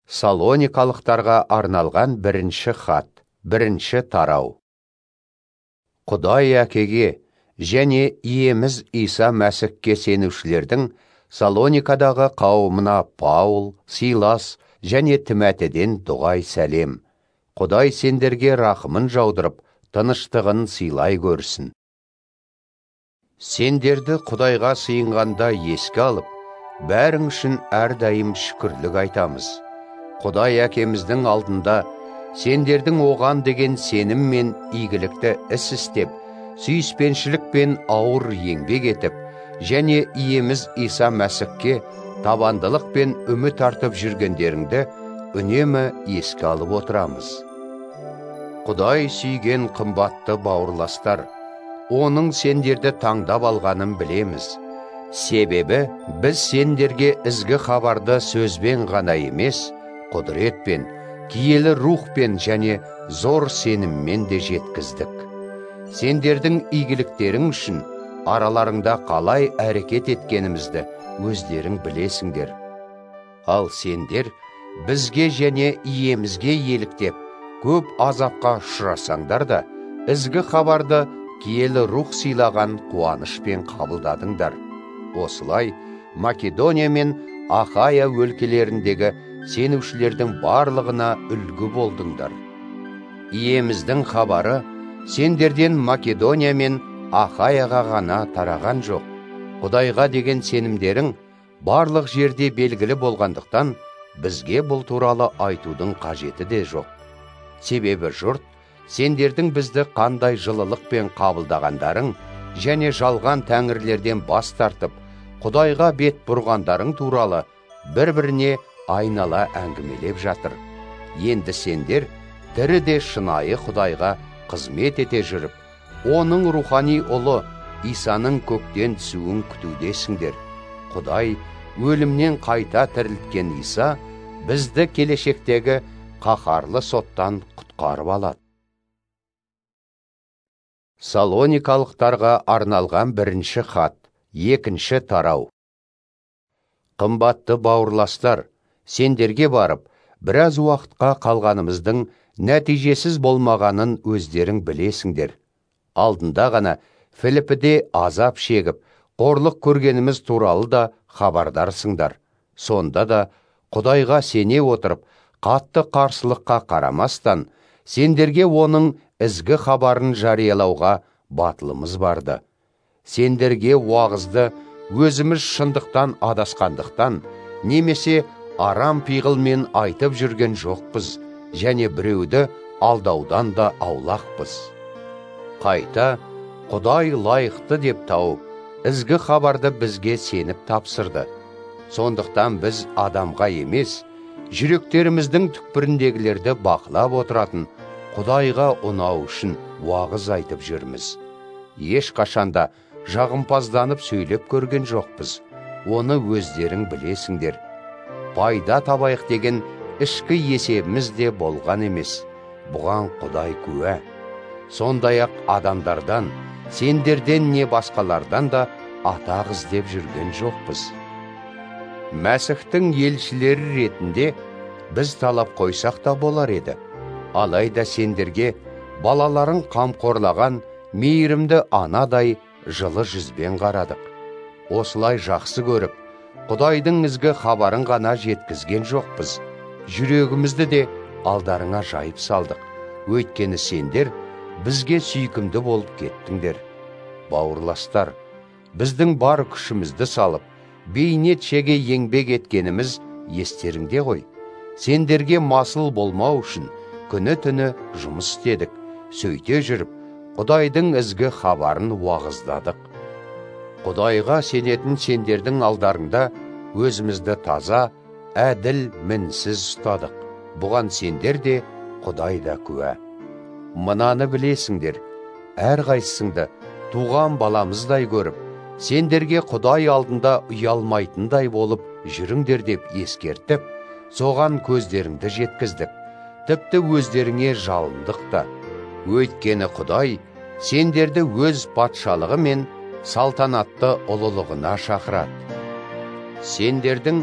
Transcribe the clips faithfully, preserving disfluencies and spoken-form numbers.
Салоникалықтарға арналған бірінші хат, бірінші тарау. Құдай әкеге және иеміз Иса Мәсіхке сенушілердің Салоникадағы қауымына Паул, Силас және Тимәтеден дұғай сәлем. Құдай сендерге рақымын жаудырып, тыныштығын сыйлай көрсін. Сендерді Құдайға сыйынғанда еске алып, бәрің үшін әрдайым шүкірлік айтамыз. Құдай әкеміздің алдында сендердің оған деген сенім мен игілікті іс істеп, сүйіспеншілікпен ауыр еңбек етіп, және иеміз Иса Мәсіхке табандылық пен үміт артып жүргендеріңді үнемі еске алып отырамыз. Құдай сүйген қымбатты бауырластар, оның сендерді таңдап алғанын білеміз. Себебі біз сендерге ізгі хабарды сөзбен ғана емес, құдіретпен, киелі рухпен және зор сеніммен де жеткіздік. Сендердің игіліктерің үшін араларыңда қалай әрекет еткенімізді өздерің білесіңдер. Ал сендер бізге және иемізге еліктеп, көп азапқа ұшырасаңдар да, ізгі хабарды киелі рух сыйлаған қуанышпен қабылдадыңдар. Осылай Македония мен Ахая өлкелеріндегі сенушілердің барлығына үлгі болдыңдар. Иеміздің хабары сендерден Македония мен Ахаяға ғана тараған жоқ. Құдайға деген сенімдерің барлық жерде белгілі болғандықтан, бізге бұл туралы айтудың қажеті де жоқ. Себебі жұрт сендердің бізді қандай жылылықпен қабылдағандарың және жалған тәңірлерден бас тартып, Құдайға бет бұрғандарың туралы бір-біріне айнала әңгімелеп жатыр. Енді сендер тіріде шынайы Құдайға қызмет ете жүріп, оның рухани ұлы Исаның көктен түсуін күтудесіңдер. Құдай өлімнен қайта тірілткен Иса бізді келешектегі қаһарлы соттан құтқарып алады. Салоникалықтарға арналған бірінші хат, екінші тарау. Қымбатты бауырластар, сендерге барып, біраз уақытқа қалғанымыздың нәтижесіз болмағанын өздерің білесіңдер. Алдында ғана Филиппіде азап шегіп, қорлық көргеніміз туралы да хабардарсыңдар. Сонда да Құдайға сене отырып, қатты қарсылыққа қарамастан, сендерге оның ізгі хабарын жариялауға батылымыз барды. Сендерге уағызды өзіміз шындықтан адасқандықтан, немесе арам пиғылмен айтып жүрген жоқпыз, және біреуді алдаудан да аулақпыз. Қайта Құдай лайықты деп тауып, ізгі хабарды бізге сеніп тапсырды. Сондықтан біз адамға емес, жүректеріміздің түкпіріндегілерді бақылап отыратын Құдайға ұнау үшін уағыз айтып жүрміз. Ешқашанда жағымпазданып сөйлеп көрген жоқпыз. Оны өздерің білесіңдер. Пайда табайық деген ішкі есебіміз де болған емес. Бұған Құдай куә. Сондай-ақ адамдардан, сендерден не басқалардан да атақ іздеп жүрген жоқпыз. Мәсіхтің елшілері ретінде біз талап қойсақ та болар еді. Алайда сендерге балаларын қамқорлаған мейірімді анадай жылы жүзбен қарадық. Осылай жақсы көріп, Құдайдың ізгі хабарын ғана жеткізген жоқпыз. Жүрегімізді де алдарыңа жайып салдық. Өйткені сендер бізге сүйкімді болып кеттіңдер. Бауырластар, біздің бар күшімізді салып, бейнет шеге еңбек еткеніміз естеріңде ғой. Сендерге масыл болмау үшін күні-түні жұмыс істедік. Сөйте жүріп, Құдайдың ізгі хабарын уағыздадық. Құдайға сенетін сендердің алдарыңда өзімізді таза, әділ, мінсіз ұстадық. Бұған сендер де, Құдай да куә. Мынаны білесіңдер, әрқайсыңды туған баламыздай көріп, сендерге Құдай алдында ұялмайтындай болып жүріңдер деп ескертіп, соған көздеріңді жеткіздік. Тіпті өздеріңе жалындық та. Өйткені Құдай сендерді өз патшалығы мен салтанатты ұлылығына шақырады. Сендердің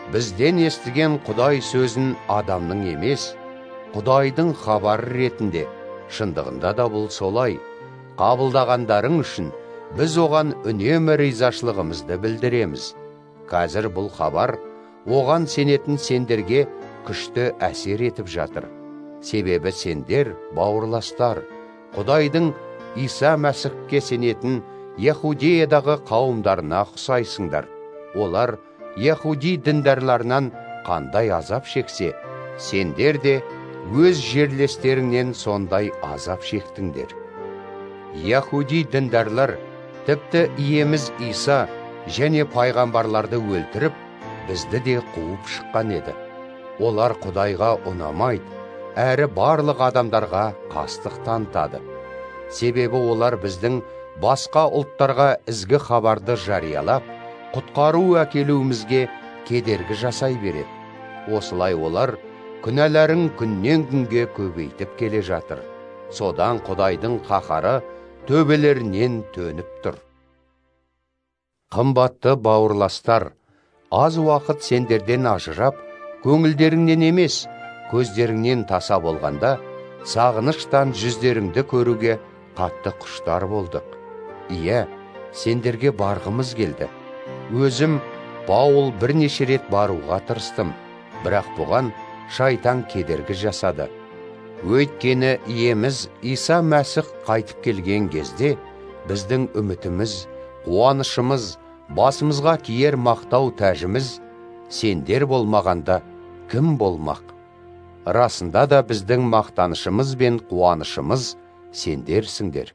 бізден естіген Құдай сөзін адамның емес, Құдайдың хабары ретінде, шындығында да бұл солай, қабылдағандарың үшін біз оған үнемі ризашылығымызды білдіреміз. Қазір бұл хабар оған сенетін сендерге күшті әсер етіп жатыр. Себебі сендер, бауырластар, Құдайдың Иса Мәсіхке сенетін Яхудеядағы қауымдарына ұқсайсыңдар. Олар Яхуди діндарларынан қандай азап шексе, сендер де өз жерлестеріңнен сондай азап шектіңдер. Яхуди діндарлар тіпті иеміз Иса және пайғамбарларды өлтіріп, бізді де қуып шыққан еді. Олар Құдайға ұнамайды, әрі барлық адамдарға қастық танытады. Себебі олар біздің басқа ұлттарға ізгі хабарды жариялап, құтқару әкелуімізге кедергі жасай береді. Осылай олар күнәләрін күннен күнге көбейтіп келе жатыр. Содан Құдайдың қаһары төбелерінен төніп тұр. Қымбатты бауырластар, аз уақыт сендерден ажырап, көңілдеріңнен емес, көздеріңнен таса болғанда, сағыныштан жүздеріңді көруге қатты құштар болдық. Ие, сендерге барғымыз келді. Өзім Паул бірнеше рет баруға тырыстым, бірақ бұған шайтан кедергі жасады. Өйткені иеміз Иса Мәсіх қайтып келген кезде, біздің үмітіміз, қуанышымыз, басымызға киер мақтау тәжіміз, сендер болмағанда кім болмақ? Расында да біздің мақтанышымыз бен қуанышымыз сендерсіңдер.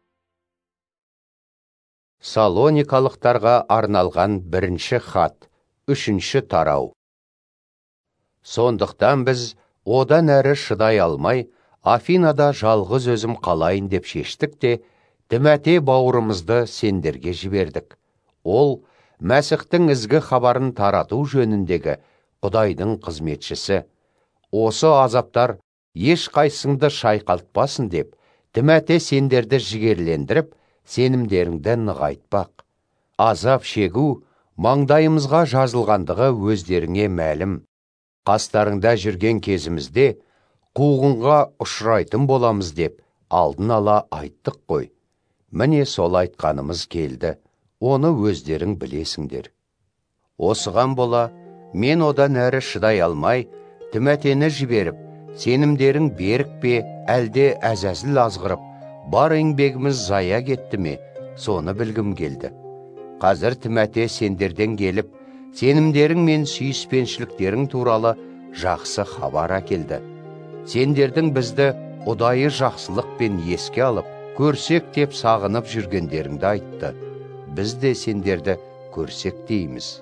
Салоникалықтарға арналған бірінші хат, үшінші тарау. Сондықтан біз одан әрі шыдай алмай, Афинада жалғыз өзім қалайын деп шештік те, Тимофей бауырымызды сендерге жібердік. Ол, Мәсіхтің ізгі хабарын тарату жөніндегі Құдайдың қызметшісі. Осы азаптар еш қайсыңды шайқалтпасын деп, Тимофей сендерді жігерлендіріп, сенімдеріңді нығайтпақ. Азап шегу маңдайымызға жазылғандығы өздеріңе мәлім. Қастарыңда жүрген кезімізде қуғынға ұшырайтын боламыз деп алдын ала айттық қой. Міне сол айтқанымыз келді. Оны өздерің білесіңдер. Осыған бола, мен одан әрі шыдай алмай, Тимофейді жіберіп, сенімдерің берік пе, әлде әзәзіл азғырып, бар еңбегіміз зая кетті ме, соны білгім келді. Қазір Тимофей сендерден келіп, сенімдерің мен сүйіспеншіліктерің туралы жақсы хабар әкелді. Сендердің бізді ұдайы жақсылықпен еске алып, көрсек деп сағынып жүргендеріңді айтты. Біз де сендерді көрсек дейміз.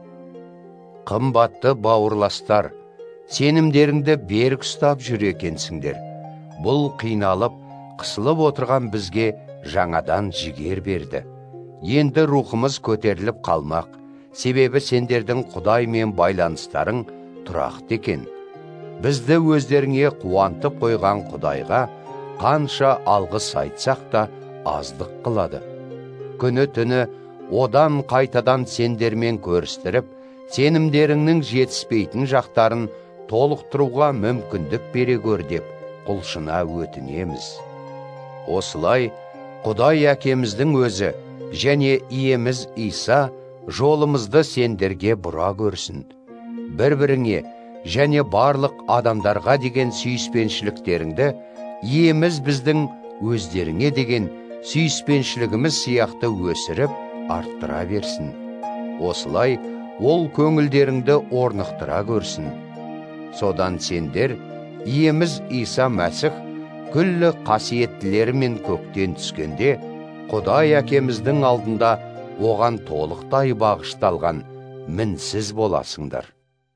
Қымбатты бауырластар, сенімдеріңді берік ұстап жүр екенсіңдер. Бұл қиналып, қысылып отырған бізге жаңадан жігер берді. Енді рухымыз көтеріліп қалмақ, себебі сендердің Құдаймен байланыстарың тұрақты екен. Бізді өздеріңе қуантып қойған Құдайға қанша алғыс айтсақ та аздық қылады. Күні түні одан қайтадан сендермен көрістіріп, сенімдеріңнің жетіспейтін жақтарын толықтыруға мүмкіндік бере көр деп құлшына өтінеміз. Осылай, Құдай әкеміздің өзі және иеміз Иса жолымызды сендерге бұра көрсін. Бір-біріңе және барлық адамдарға деген сүйіспеншіліктеріңді иеміз біздің өздеріңе деген сүйіспеншілігіміз сияқты өсіріп, арттыра берсін. Осылай, ол көңілдеріңді орнықтыра көрсін. Содан сендер, иеміз Иса Мәсіх, күллі қасиеттілерімен көктен түскенде, Құдай әкеміздің алдында оған толықтай бағышталған мінсіз боласыңдар.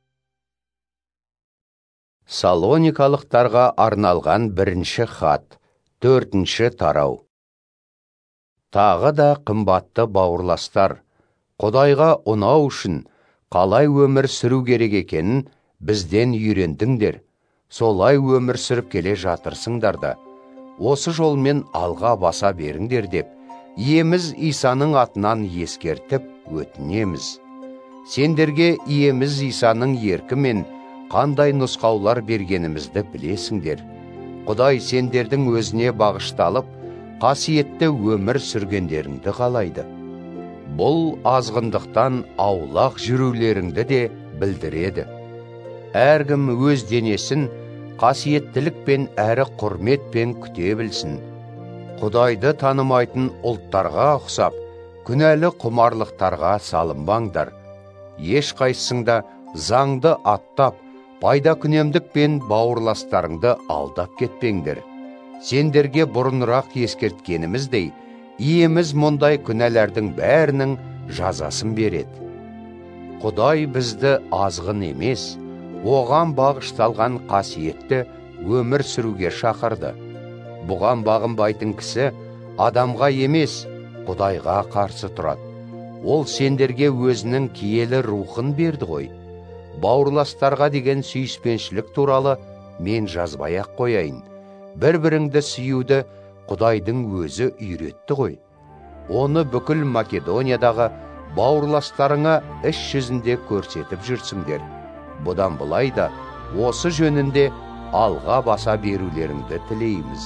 Салоникалықтарға арналған бірінші хат, төртінші тарау. Тағы да қымбатты бауырластар, Құдайға ұнау үшін қалай өмір сүру керек екенін бізден үйрендіңдер. Солай өмір сүріп келе жатырсыңдар да. Осы жолмен алға баса беріңдер деп, иеміз Исаның атынан ескертіп өтінеміз. Сендерге иеміз Исаның еркімен қандай нұсқаулар бергенімізді білесіңдер. Құдай сендердің өзіне бағышталып, қасиетті өмір сүргендеріңді қалайды. Бұл азғындықтан аулақ жүрулеріңді де білдіреді. Әркім өз денесін қасиеттілікпен әрі құрметпен күте білсін. Құдайды танымайтын ұлттарға ұқсап, күнәлі құмарлықтарға салынбаңдар. Ешқайсыңда заңды аттап, пайда күнемдікпен бауырластарыңды алдап кетпеңдер. Сендерге бұрынырақ ескерткеніміздей, иеміз мұндай күнәлердің бәрінің жазасын береді. Құдай бізді азғын емес, оған бағышталған қасиетті өмір сүруге шақырды. Бұған бағынбайтын кісі адамға емес, Құдайға қарсы тұрады. Ол сендерге өзінің киелі рухын берді ғой. Бауырластарға деген сүйіспеншілік туралы мен жазбай-ақ қояйын. Бір-біріңді сүюді Құдайдың өзі үйретті ғой. Оны бүкіл Македониядағы бауырластарыңа іс жүзінде көрсетіп жүрсіңдер. Бұдан былай да осы жөнінде алға баса берулеріңді тілейміз.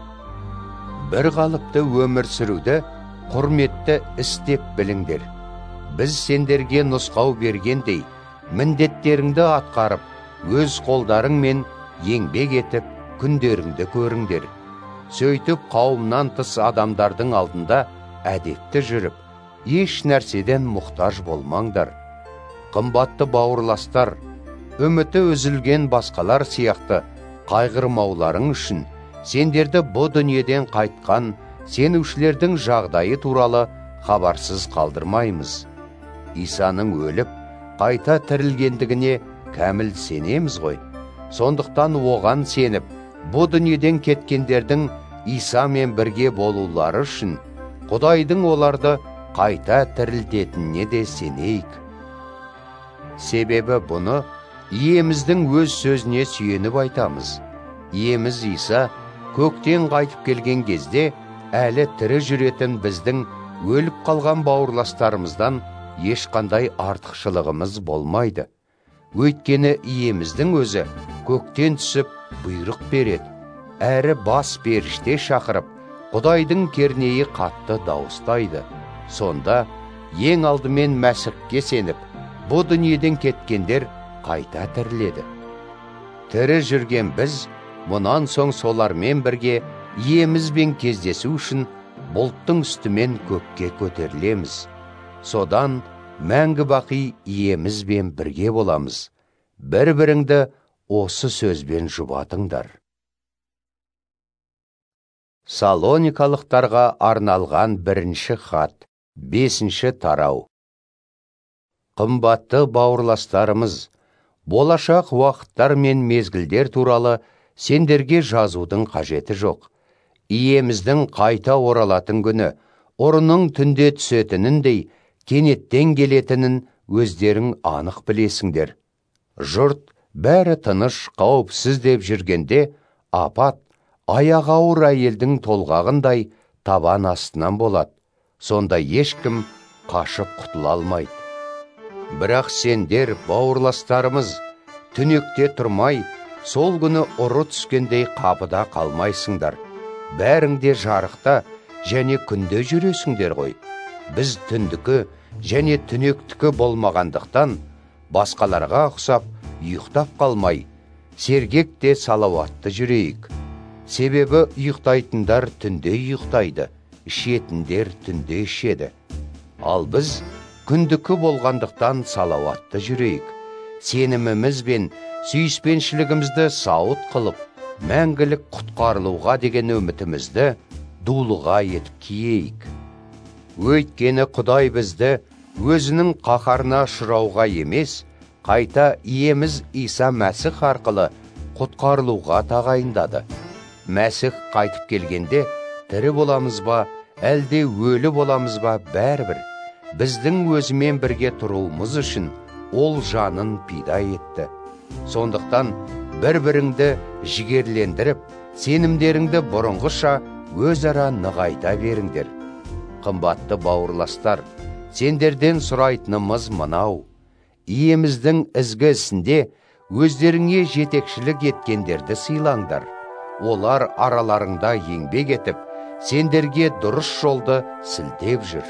Бір қалыпты өмір сүруді құрметті істеп біліңдер. Біз сендерге нұсқау бергендей, міндеттеріңді атқарып, өз қолдарыңмен еңбек етіп, күндеріңді көріңдер. Сөйтіп қауымнан тыс адамдардың алдында әдепті жүріп, еш нәрседен мұқтаж болмаңдар. Қымбатты бауырластар, үміті үзілген басқалар сияқты қайғырмауларың үшін сендерді бұ дүниеден қайтқан сенушілердің жағдайы туралы хабарсыз қалдырмаймыз. Исаның өліп, қайта тірілгендігіне кәміл сенеміз ғой. Сондықтан оған сеніп, бұ дүниеден кеткендердің Исамен бірге болулары үшін Құдайдың оларды қайта тірілтетініне де сенейік. Себебі бұны иеміздің өз сөзіне сүйеніп айтамыз. Иеміз Иса көктен қайтып келген кезде әлі тірі жүретін біздің өліп қалған бауырластарымыздан ешқандай артықшылығымыз болмайды. Өйткені иеміздің өзі көктен түсіп бұйрық береді, әрі бас періште шақырып, Құдайдың кернейі қатты дауыстайды. Сонда ең алдымен Мәсіхке сеніп, бұ дүниеден кеткендер қайта тіріледі. Тірі жүрген біз, мұнан соң солармен бірге иемізбен кездесу үшін бұлттың үстімен көкке көтерілеміз. Содан мәңгі бақи иемізбен бірге боламыз. Бір-біріңді осы сөзбен жұбатыңдар. Салоникалықтарға арналған бірінші хат, бесінші тарау. Қымбатты бауырластарымыз, болашақ уақыттар мен мезгілдер туралы сендерге жазудың қажеті жоқ. Иеміздің қайта оралатын күні, ұрының түнде түсетініндей, кенеттен келетінін өздерің анық білесіңдер. Жұрт бәрі тыныш, қауіпсіз деп жүргенде, апат аяқ ауыр әйелдің толғағындай табан астынан болады. Сонда ешкім қашып құтыла алмайды. Бірақ сендер, бауырластарымыз, түнекте тұрмай, сол күні ұры түскендей қапыда қалмайсыңдар. Бәріңде жарықта және күнде жүресіңдер ғой. Біз түндікі және түнектікі болмағандықтан, басқаларға ұқсап, ұйықтап қалмай, сергек те салауатты жүрейік. Себебі ұйықтайтындар түнде ұйықтайды, ішетіндер түнде ішеді. Ал біз күндікі болғандықтан салауатты жүрейік. Сеніміміз бен сүйіспеншілігімізді сауыт қылып, мәңгілік құтқарылуға деген үмітімізді дулыға етіп киейік. Өйткені Құдай бізді өзінің қаһарына ұшырауға емес, қайта иеміз Иса Мәсіх арқылы құтқарылуға тағайындады. Мәсіх қайтып келгенде тірі боламыз ба, әлде өлі боламыз ба, бәрібір. Біздің өзімен бірге тұруымыз үшін ол жанын пида етті. Сондықтан бір-біріңді жігерлендіріп, сенімдеріңді бұрынғыша өзара нығайта беріңдер. Қымбатты бауырластар, сендерден сұрайтынымыз мынау: Иеміздің ізгі ісінде өздеріңе жетекшілік еткендерді сыйлаңдар. Олар араларыңда еңбек етіп, сендерге дұрыс жолды сілтеп жүр.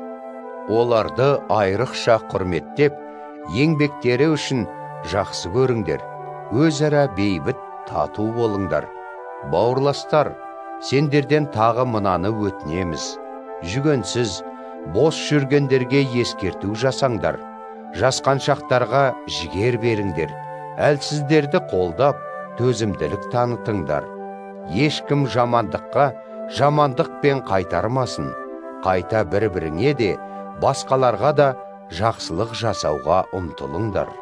Оларды айрықша құрметтеп, еңбектері үшін жақсы көріңдер. Өзара бейбіт тату болыңдар. Бауырластар, сендерден тағы мынаны өтінеміз. Жүгенсіз, бос жүргендерге ескерту жасаңдар. Жасқаншақтарға жігер беріңдер. Әлсіздерді қолдап, төзімділік танытыңдар. Ешкім жамандыққа жамандықпен қайтармасын. Қайта бір-біріңе де, басқаларға да жақсылық жасауға ұмтылыңдар.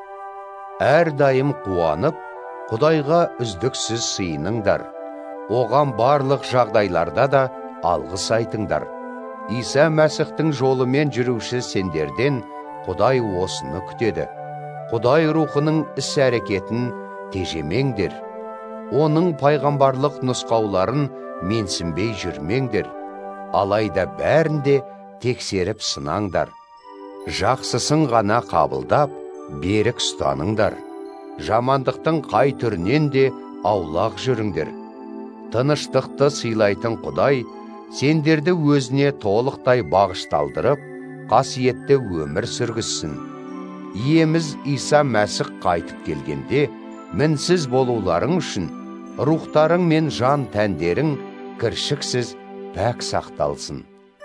Әрдайым қуанып, Құдайға үздіксіз сыйыныңдар. Оған барлық жағдайларда да алғыс айтыңдар. Иса Мәсіхтің жолымен жүруші сендерден Құдай осыны күтеді. Құдай рухының іс-әрекетін тежемеңдер. Оның пайғамбарлық нұсқауларын менсінбей жүрмеңдер. Алайда бәрінде тексеріп сынаңдар. Жақсысын ғана қабылдап, берік ұстаныңдар. Жамандықтың қай түрінен де аулақ жүріңдер. Тыныштықты сыйлайтын Құдай сендерді өзіне толықтай бағышталдырып, қасиетті өмір сүргізсін. Иеміз Иса Мәсіх қайтып келгенде, мінсіз болуларың үшін рухтарың мен жан тәндерің кіршіксіз пәк сақталсын.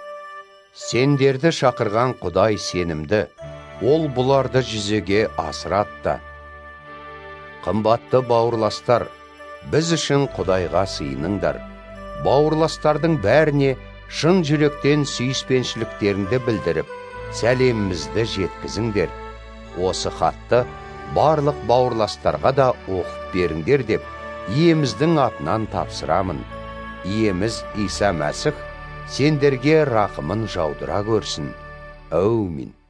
Сендерді шақырған Құдай сенімді, ол бұларды жүзеге асыратты. Қымбатты бауырластар, біз үшін Құдайға сыйыныңдар. Бауырластардың бәріне шын жүректен сүйіспеншіліктеріңді білдіріп, сәлемімізді жеткізіңдер. Осы хатты барлық бауырластарға да оқып беріңдер деп, Иеміздің атынан тапсырамын. Иеміз Иса Мәсіх сендерге рақымын жаудыра көрсін. Әумин.